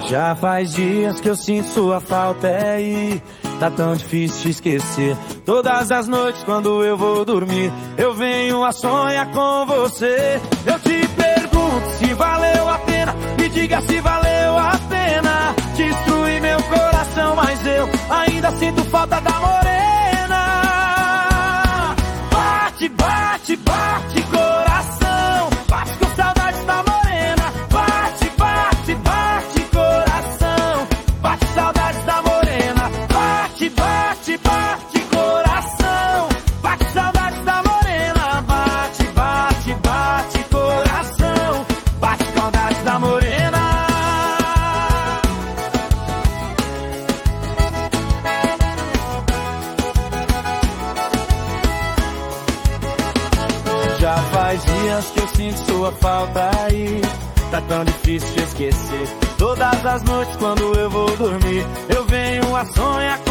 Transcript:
Já faz dias que eu sinto sua falta e tá tão difícil te esquecer. Todas as noites quando eu vou dormir, eu venho a sonhar com você. Eu te pergunto se valeu a pena, me diga se valeu a pena. Destruir meu coração, mas eu ainda sinto falta da morena. Bate, bate, bate coração, bate com saudades da morena. Bate, bate, bate coração, bate saudades da morena. Bate, bate, bate coração, bate saudades da morena. Bate, bate, bate coração, bate saudades da morena. Já faz dias que eu sinto sua falta aí, tá tão difícil te esquecer. Todas as noites quando eu vou dormir, eu venho a sonhar